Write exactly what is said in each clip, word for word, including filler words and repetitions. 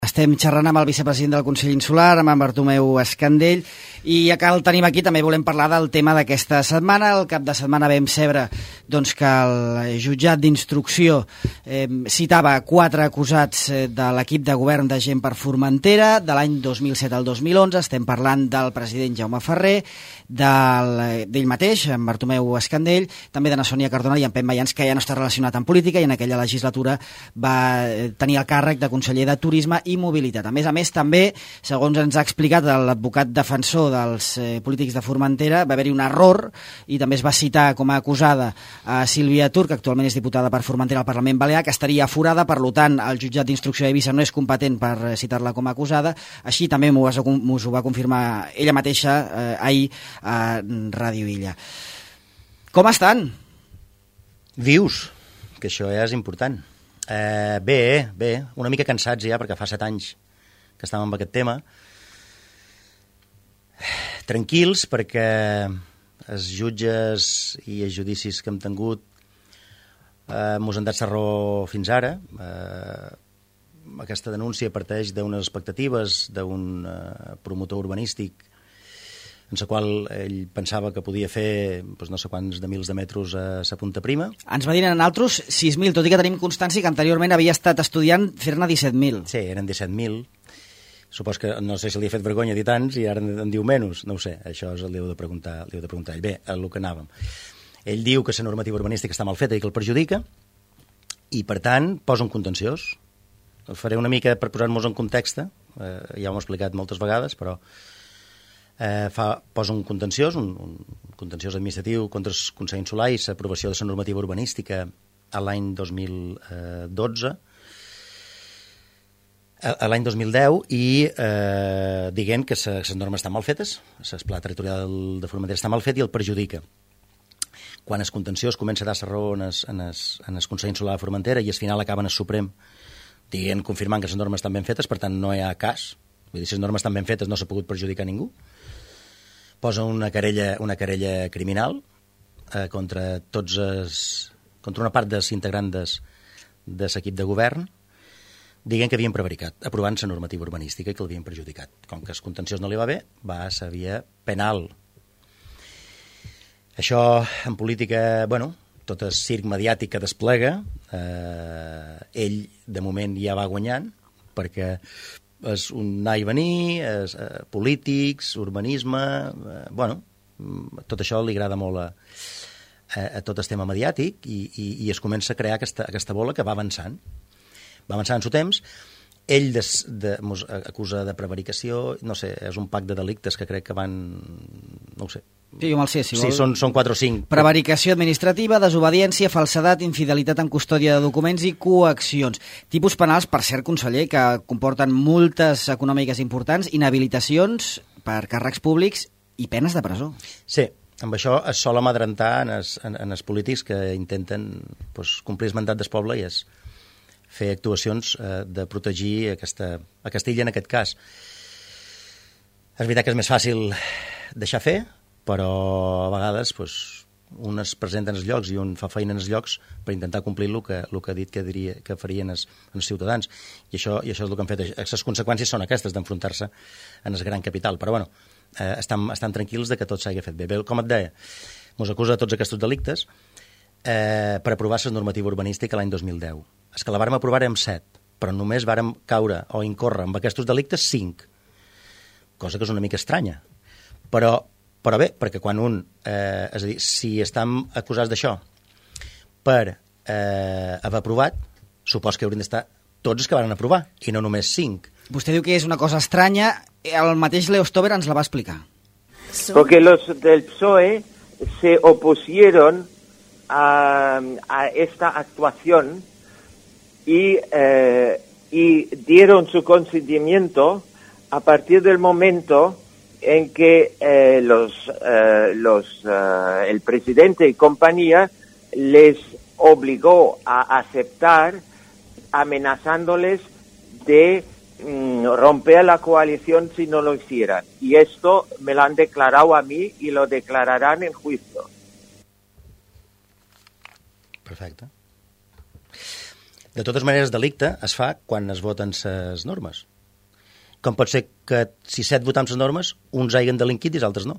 Estem xerrant amb el vicepresident del Consell Insular, amb en Bartomeu Escandell, i ja que el tenim aquí també volem parlar del tema d'aquesta setmana. El cap de setmana vam saber doncs, que el jutjat d'instrucció eh, citava quatre acusats eh, de l'equip de govern de Gent per Formentera de l'any dos mil set al dos mil onze. Estem parlant del president Jaume Ferrer, d'ell de mateix, en Bartomeu Escandell, també de na Sònia Cardona i en Pep Mayans, que ja no està relacionat amb política i en aquella legislatura va tenir el càrrec de conseller de Turisme i Mobilitat. A més a més, també, segons ens ha explicat l'advocat defensor dels eh, polítics de Formentera, va haver-hi un error i també es va citar com a acusada a Sílvia Tur, que actualment és diputada per Formentera al Parlament Balear, que estaria aforada, per tant, el jutjat d'instrucció d'Eivissa no és competent per citar-la com a acusada. Així també m'ho ho va confirmar ella mateixa eh, ahir a Ràdio Illa. Com estan? Vius, que això ja és important. Eh, bé, bé, una mica cansats ja, perquè fa set anys que estàvem amb aquest tema. Tranquils, perquè els jutges i els judicis que hem tingut eh, mos han dat la raó fins ara. Eh, aquesta denúncia parteix d'unes expectatives d'un eh, promotor urbanístic en la qual ell pensava que podia fer doncs, no sé quants de mils de metres a la Punta Prima. Ens va dir en altres sis mil, tot i que tenim constància que anteriorment havia estat estudiant fer-ne disset mil. Sí, eren disset mil. Supos que no sé si li ha fet vergonya dir tants i ara en diu menys. No ho sé, això és el li heu de preguntar, li heu de preguntar ell. Bé, el que anàvem. Ell diu que la normativa urbanística està mal feta i que el perjudica i, per tant, posa un contenciós. El faré una mica per posar-nos en context. Eh, ja ho hem explicat moltes vegades, però Eh, fa, posa un contenciós, un, un contenciós administratiu contra el Consell Insular i l'aprovació de la normativa urbanística a l'any dos mil dotze, a, a l'any dos mil deu, i eh, dient que les normes estan mal fetes, el pla territorial de Formentera està mal fet i el perjudica. Quan el contenciós comença a dar la raó en el, en, el, en el Consell Insular de Formentera i al final acaben el Suprem dient, confirmant que les normes estan ben fetes, per tant no hi ha cas. Vull dir, si les normes estan ben fetes no s'ha pogut perjudicar ningú. Posa una querella, una querella criminal eh, contra tots els, contra una part dels integrants de l'equip de govern, dient que havien prevaricat, aprovant la normativa urbanística i que l'havien perjudicat. Com que el contenciós no li va bé, va a la via penal. Això, en política, bueno, tot el circ mediàtic que desplega, eh, ell, de moment, ja va guanyant, perquè és un anar i venir, és, eh, polítics, urbanisme, eh, bueno, tot això li agrada molt a, a, a tot el tema mediàtic i, i, i es comença a crear aquesta, aquesta bola que va avançant. Va avançant en el temps. Ell des, de, mos acusa de prevaricació, no sé, és un pack de delictes que crec que van, no ho sé. Sí, jo me'l sé, si sí, vol. són, són quatre o cinc. Prevaricació administrativa, desobediència, falsedat, infidelitat en custòdia de documents i coaccions. Tipus penals, per cert, conseller, que comporten multes econòmiques importants, inhabilitacions per càrrecs públics i penes de presó. Sí, amb això es sol amadrentar en els, en, en els polítics que intenten pues, complir el mandat del poble i és fer actuacions eh, de protegir aquesta, aquesta illa en aquest cas. És veritat que és més fàcil deixar fer, però a vegades pues, un es presenta en els llocs i un fa feina en els llocs per intentar complir el que, el que ha dit que, diria, que farien els, els ciutadans. I això, I això és el que han fet. Les conseqüències són aquestes d'enfrontar-se en el gran capital. Però bueno, eh, estan, estan tranquils de que tot s'hagi fet bé. Bé, com et deia, mos acusa de tots aquests delictes eh, per aprovar la normativa urbanística l'any dos mil deu. És que la vàrem aprovar amb set, però només vàrem caure o incórrer amb aquests delictes cinc, cosa que és una mica estranya. Però Però bé, perquè quan un, eh, és a dir, si estem acusats d'això per eh, haver aprovat, supos que haurien d'estar tots els que van aprovar, i no només cinc. Vostè diu que és una cosa estranya, el mateix Leo Stover ens la va explicar. Porque los del P S O E se opusieron a, a esta actuación y, eh, y dieron su consentimiento a partir del momento en que eh, los, eh, los, eh, el presidente y compañía les obligó a aceptar, amenazándoles de mm, romper la coalición si no lo hicieran. Y esto me lo han declarado a mí y lo declararán en juicio. Perfecte. De totes maneres, delicte es fa quan es voten les normes. Com pot ser que si set votam les normes, uns hagin delinquit i els altres no?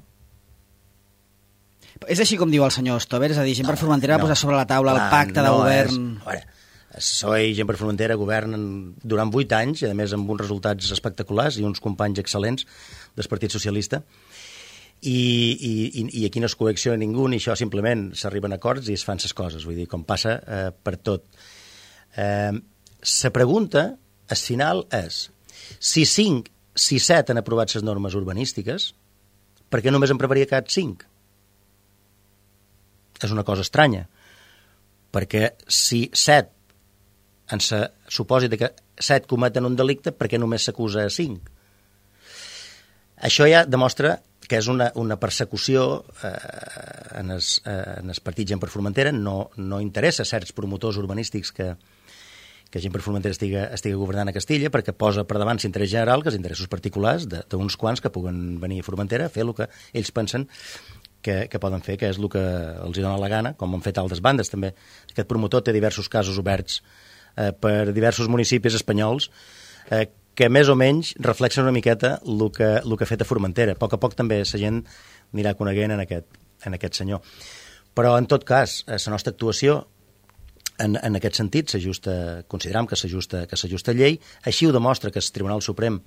És així com diu el senyor Stover? És a dir, gent per Formentera va posar sobre la taula el pacte de govern... És, a veure, el P S O E i gent per Formentera governen durant vuit anys, i a més amb uns resultats espectaculars i uns companys excel·lents del Partit Socialista, i, i, i aquí no es coacciona ningú, ni això, simplement s'arriben a acords i es fan ses coses, vull dir, com passa eh, per tot. Eh, la pregunta, al final, és si cinc, si set han aprovat les normes urbanístiques, per què només en prevaricat cinc? És una cosa estranya, perquè si set en sa supòsit que set cometen un delicte, per què només s'acusa a cinc? Això ja demostra que és una, una persecució eh, en els eh, partits Gent per Formentera, no, no interessa certs promotors urbanístics que, que Gent per Formentera estiga, estiga governant a Castilla, perquè posa per davant l'interès general que els interessos particulars d'uns quants que puguen venir a Formentera a fer el que ells pensen que, que poden fer, que és el que els dona la gana, com han fet altres bandes també. Aquest promotor té diversos casos oberts eh, per diversos municipis espanyols eh, que més o menys reflexen una miqueta el que, el que ha fet a Formentera. A poc a poc també la gent anirà coneguent en aquest, en aquest senyor. Però, en tot cas, la nostra actuació en, en aquest sentit s'ajusta, consideram que s'ajusta que s'ajusta a llei, així ho demostra que el Tribunal Suprem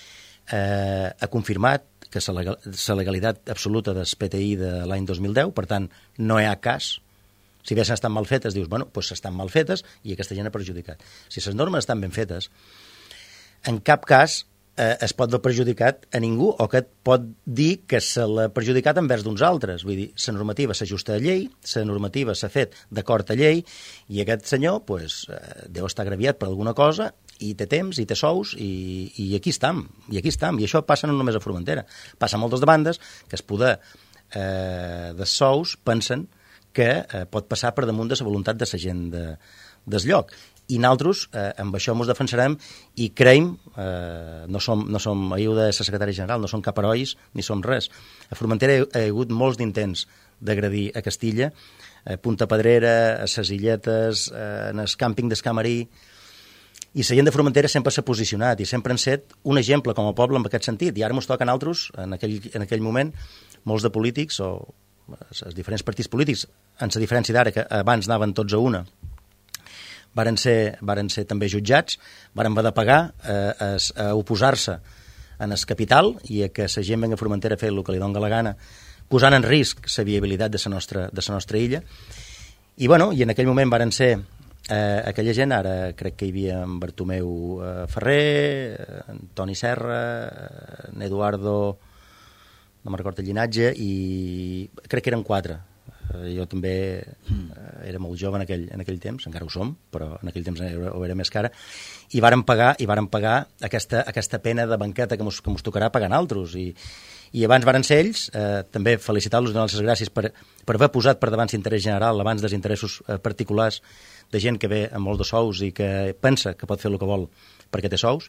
eh, ha confirmat que la legalitat absoluta del P T I de l'any dos mil deu, per tant, no hi ha cas. Si haguessin estat mal fetes, dius, bueno, doncs estan mal fetes i aquesta gent ha perjudicat. Si les normes estan ben fetes, en cap cas eh, es pot haver perjudicat a ningú o que et pot dir que se l'ha perjudicat envers d'uns altres. Vull dir, la normativa s'ajusta a llei, la normativa s'ha fet d'acord a llei i aquest senyor pues, eh, deu estar agraviat per alguna cosa i té temps, i té sous, i, i aquí estam, i aquí estam. I això passa no només a Formentera, passa a moltes de bandes que es poder eh, de sous pensen que eh, pot passar per damunt de la voluntat de la gent de, del lloc. I nosaltres eh, amb això ens defensarem i creiem, eh, no som, no som ahir de la secretària general, no som cap herois ni som res. A Formentera hi ha hagut molts d'intents d'agredir a Castilla, a Punta Pedrera, a les Illetes, eh, en el càmping d'Escamarí, i la gent de Formentera sempre s'ha posicionat i sempre han set un exemple com a poble en aquest sentit. I ara ens toca a nosaltres, en aquell, en aquell moment, molts de polítics o els diferents partits polítics, en la diferència d'ara, que abans anaven tots a una, varen ser, varen ser també jutjats, varen haver de pagar eh, a, a oposar-se en el capital i a que la gent venga a Formentera a fer el que li dona la gana, posant en risc la viabilitat de la nostra, de la nostra illa. I, bueno, i en aquell moment varen ser eh, aquella gent, ara crec que hi havia en Bartomeu eh, Ferrer, eh, en Toni Serra, eh, en Eduardo, no me'n recordo el llinatge, i crec que eren quatre. Eh, jo també eh, era molt jove en aquell, en aquell temps, encara ho som, però en aquell temps era, ho era més cara, i varen pagar, i varen pagar aquesta, aquesta pena de banqueta que mos, que mos tocarà pagar altres, i, i abans varen ser ells, eh, també felicitar-los, donar-los les gràcies per, per haver posat per davant l'interès general, abans dels interessos eh, particulars de gent que ve amb molt de sous i que pensa que pot fer el que vol perquè té sous.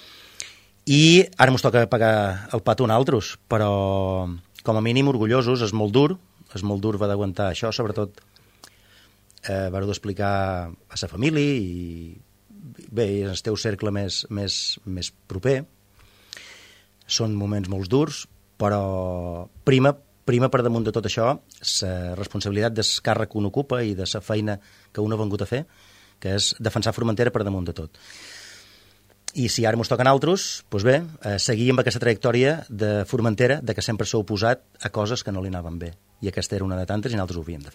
I ara ens toca pagar el pat a nosaltres, però com a mínim orgullosos, és molt dur, és molt dur va d'aguantar això, sobretot eh, vareu d'explicar a sa família i bé, el teu cercle més, més, més proper. Són moments molt durs, però prima, prima per damunt de tot això la responsabilitat del càrrec que un ocupa i de la feina que un ha vengut a fer, que és defensar Formentera per damunt de tot. I si ara ens toca a nosaltres, doncs bé, eh, seguir amb aquesta trajectòria de Formentera, de que sempre s'ha oposat a coses que no li anaven bé. I aquesta era una de tantes i nosaltres ho havíem de fer.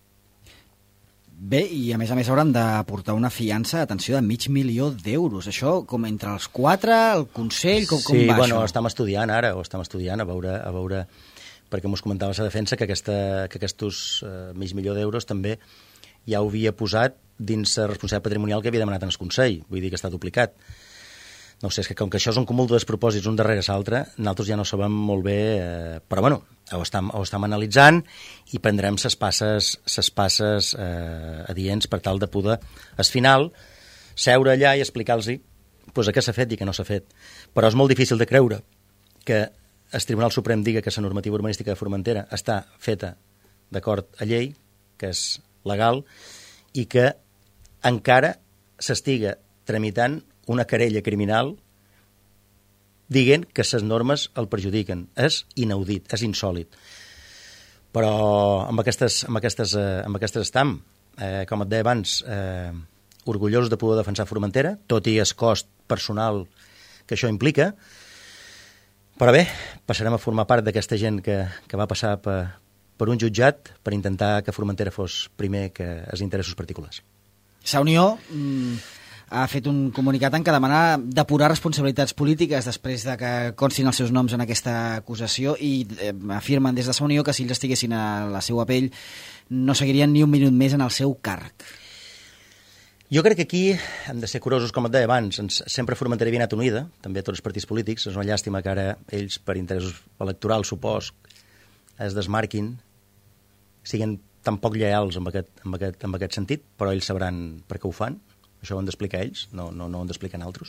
Bé, i a més a més hauran d'aportar una fiança, atenció, de mig milió d'euros. Això com entre els quatre, el Consell, com, com sí, va bueno, això? Sí, estem estudiant ara, o estem estudiant a veure, a veure perquè mos comentava la defensa que, aquesta, que aquests eh, mig milió d'euros també ja ho havia posat dins la responsabilitat patrimonial que havia demanat en el Consell, vull dir que està duplicat. No sé, és que com que això és un cúmul de despropòsits un darrere l'altre, nosaltres ja no sabem molt bé, eh, però bueno, ho estem, ho estem analitzant i prendrem ses passes, ses passes eh, adients per tal de poder, al final, seure allà i explicar-los pues, què s'ha fet i què no s'ha fet. Però és molt difícil de creure que el Tribunal Suprem diga que la normativa urbanística de Formentera està feta d'acord a llei, que és legal, i que encara s'estiga tramitant una querella criminal dient que les normes el perjudiquen. És inaudit, és insòlid. Però amb aquestes, amb aquestes, eh, amb aquestes estam, eh, com et deia abans, eh, orgullosos de poder defensar Formentera, tot i el cost personal que això implica. Però bé, passarem a formar part d'aquesta gent que, que va passar per, per un jutjat per intentar que Formentera fos primer que els interessos particulars. La Unió mm, ha fet un comunicat en què demana depurar responsabilitats polítiques després de que constin els seus noms en aquesta acusació i eh, afirmen des de la Unió que si ells estiguessin a la seva pell no seguirien ni un minut més en el seu càrrec. Jo crec que aquí hem de ser curosos, com et deia abans. Ens, sempre Formentera havia anat unida, també a tots els partits polítics. És una llàstima que ara ells, per interessos electorals, supos, es desmarquin, siguin tan poc lleials amb aquest, amb aquest, amb aquest sentit, però ells sabran per què ho fan. Això ho han d'explicar ells, no, no, no ho han d'explicar altres.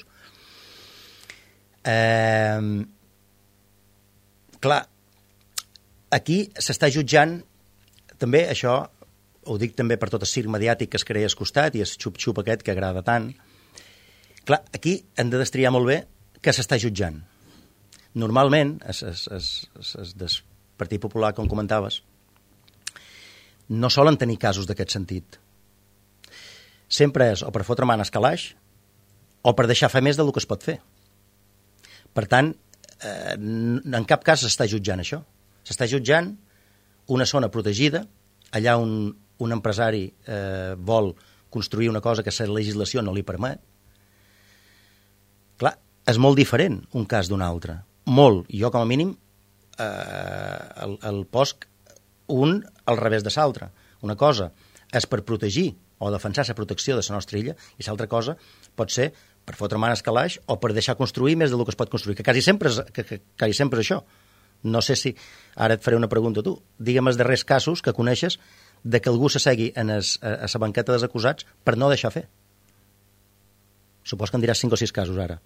Eh, clar, aquí s'està jutjant també això. Ho dic també per tot el circ mediàtic que es crea al costat i el xup-xup aquest que agrada tant. Clar, aquí hem de destriar molt bé què s'està jutjant. Normalment, es, es, es, es, es del Partit Popular, com comentaves, no solen tenir casos d'aquest sentit. Sempre és o per fotre man al calaix o per deixar fer més del que es pot fer. Per tant, eh, en cap cas s'està jutjant això. S'està jutjant una zona protegida, allà on un empresari eh, vol construir una cosa que la legislació no li permet. Clar, és molt diferent un cas d'un altre. Molt. Jo, com a mínim, eh, el, el posc un al revés de l'altre. Una cosa és per protegir o defensar la protecció de la nostra illa i l'altra cosa pot ser per fotre man al calaix o per deixar construir més del que es pot construir, que quasi sempre és, que, que, quasi sempre és això. No sé si... Ara et faré una pregunta a tu. Digue'm els darrers casos que coneixes de que algú s'assegui en es, a la banqueta dels acusats per no deixar fer. Supos que em diràs cinc o sis casos ara.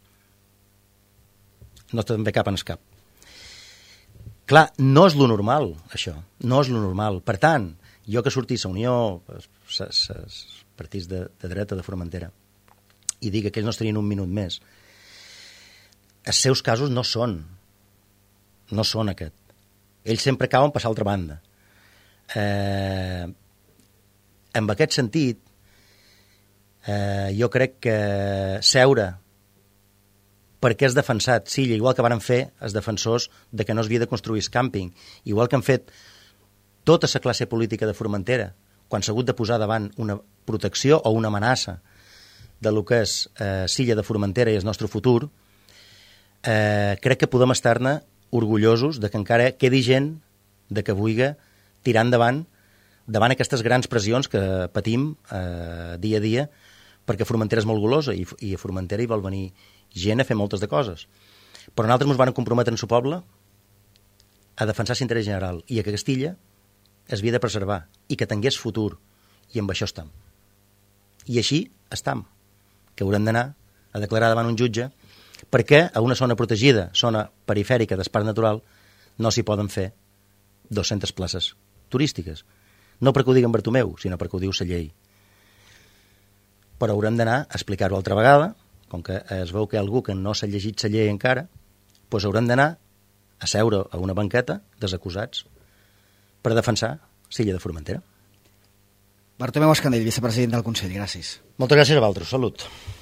No te'n ve cap en el cap. Clar, no és lo normal, això. No és lo normal. Per tant, jo que sortís a Unió, els partits de, de dreta de Formentera, i dic que ells no estarien un minut més, els seus casos no són. No són aquest. Ells sempre cauen per l'altra banda. Eh, en aquest sentit, eh, jo crec que seure perquè és defensat Silla, igual que varen fer els defensors de que no es havia de construir el càmping, igual que han fet tota la classe política de Formentera, quan s'ha hagut de posar davant una protecció o una amenaça de lo que és eh, Silla de Formentera i el nostre futur, eh, crec que podem estar-ne orgullosos de que encara quedi gent de que vulgui tirar endavant davant aquestes grans pressions que patim eh, dia a dia, perquè Formentera és molt golosa i, i a Formentera hi vol venir gent a fer moltes de coses. Però nosaltres ens vam comprometre en el poble a defensar l'interès general i a que Castilla es havia de preservar i que tingués futur, i amb això estem. I així estem, que haurem d'anar a declarar davant un jutge perquè a una zona protegida, zona perifèrica d'espai natural, no s'hi poden fer dues-centes places turístiques. No perquè ho digui en Bartomeu, sinó perquè ho diu la llei. Però haurem d'anar a explicar-ho altra vegada, com que es veu que hi ha algú que no s'ha llegit la llei encara, doncs haurem d'anar a seure a una banqueta dels acusats per defensar Silla de Formentera. Bartomeu Escandell, vicepresident del Consell, gràcies. Moltes gràcies a vosaltres, salut.